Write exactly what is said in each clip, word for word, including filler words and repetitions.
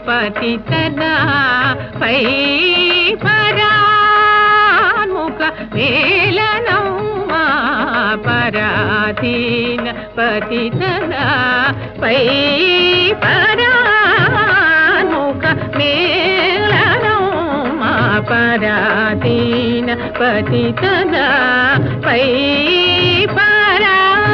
పతితనా పై పరాముఖ మేళనౌమా పరాధీన పతితనా పై పరాముఖ మేళనౌమా పరాధీన పతితనా పై పరా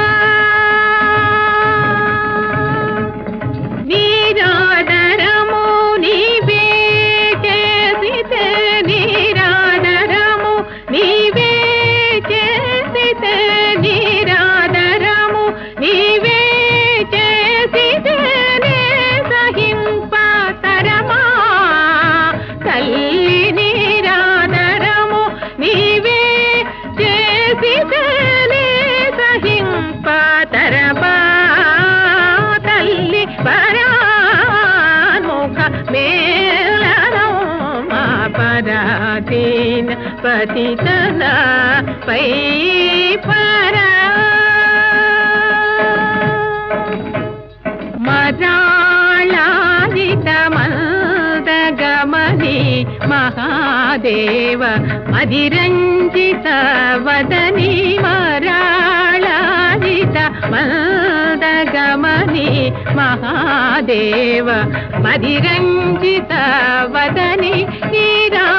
పరాధీన పతితనా పై పరా మరాళాదిత మందగమని మహాదేవ మదిరంజిత వదని మరాళాదిత మందగమని మహాదేవ మదిరంజిత వదని నీరా